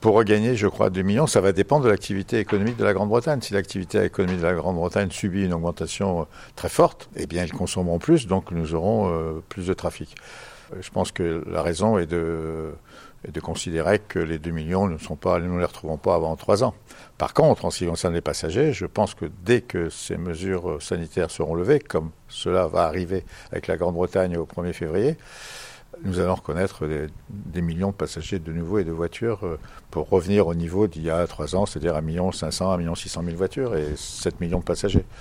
Pour regagner, je crois, 2 millions, ça va dépendre de l'activité économique de la Grande-Bretagne. Si l'activité économique de la Grande-Bretagne subit une augmentation très forte, eh bien, ils consommeront plus, donc nous aurons plus de trafic. Je pense que la raison est de considérer que les 2 millions nous ne les retrouverons pas avant 3 ans. Par contre, en ce qui concerne les passagers, je pense que dès que ces mesures sanitaires seront levées, comme cela va arriver avec la Grande-Bretagne au 1er février, nous allons reconnaître des millions de passagers de nouveau et de voitures pour revenir au niveau d'il y a 3 ans, c'est-à-dire 1,5 million, 1,6 million voitures et 7 millions de passagers.